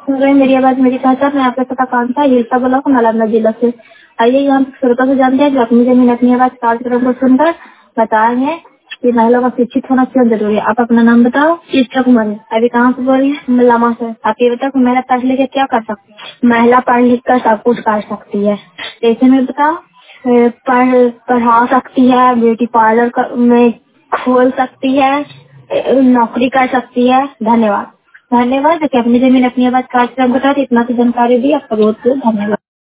सुन रहे हैं मेरी आवाज, मेरी पहचान है आपके पता कौन था? ये सब ब्लॉक नालंदा जिला से। आइए हम श्रोता से जानते हैं जो अपनी जमीन अपनी आवाज कार्यक्रम को सुनकर बताएंगे कि महिलाओं का शिक्षित होना क्यों जरूरी है। आप अपना नाम बताओ। इच्छा कुमारी। अभी कहाँ से बोल रही है? लामा से। आप ये बताओ कि महिला पढ़ लिख के क्या कर सकती है? महिला पढ़ लिख कर सब कुछ कर सकती है। जैसे में बताओ, पढ़ा सकती है, ब्यूटी पार्लर में खोल सकती है, नौकरी कर सकती है। धन्यवाद। धन्यवाद कि अपनी जमीन अपनी आवाज कार्यक्रम बता इतना सी जानकारी दी। आपका बहुत बहुत धन्यवाद।